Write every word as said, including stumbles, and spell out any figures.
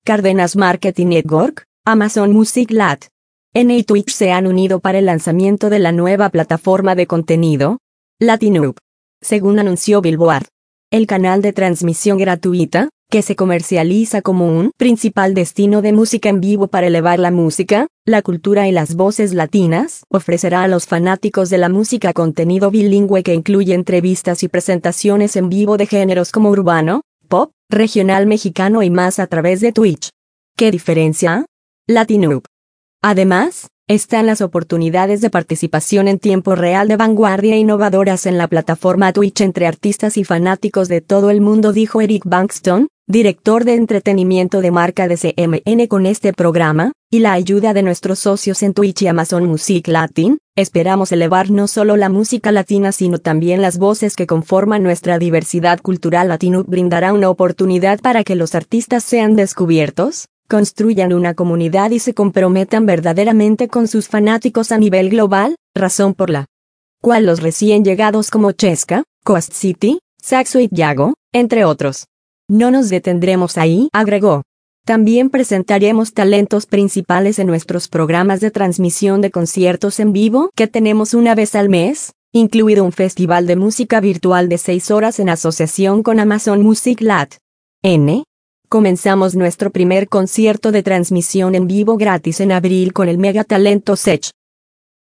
Cardenas Marketing Network, Amazon Music Lat. N y Twitch se han unido para el lanzamiento de la nueva plataforma de contenido, Latinub. Según anunció Billboard, el canal de transmisión gratuita, que se comercializa como un principal destino de música en vivo para elevar la música, la cultura y las voces latinas, ofrecerá a los fanáticos de la música contenido bilingüe que incluye entrevistas y presentaciones en vivo de géneros como urbano, pop, regional mexicano y más a través de Twitch. ¿Qué diferencia? Latinub. Además, están las oportunidades de participación en tiempo real de vanguardia e innovadoras en la plataforma Twitch entre artistas y fanáticos de todo el mundo, dijo Eric Bankston, director de entretenimiento de marca de C M N. Con este programa, y la ayuda de nuestros socios en Twitch y Amazon Music Latin, esperamos elevar no solo la música latina sino también las voces que conforman nuestra diversidad cultural. Latinub brindará una oportunidad para que los artistas sean descubiertos, construyan una comunidad y se comprometan verdaderamente con sus fanáticos a nivel global, razón por la cual los recién llegados como Chesca, Coast City, Saxo y Yago, entre otros. No nos detendremos ahí, agregó. También presentaremos talentos principales en nuestros programas de transmisión de conciertos en vivo que tenemos una vez al mes, incluido un festival de música virtual de seis horas en asociación con Amazon Music Lat. N. Comenzamos nuestro primer concierto de transmisión en vivo gratis en abril con el mega talento Sech.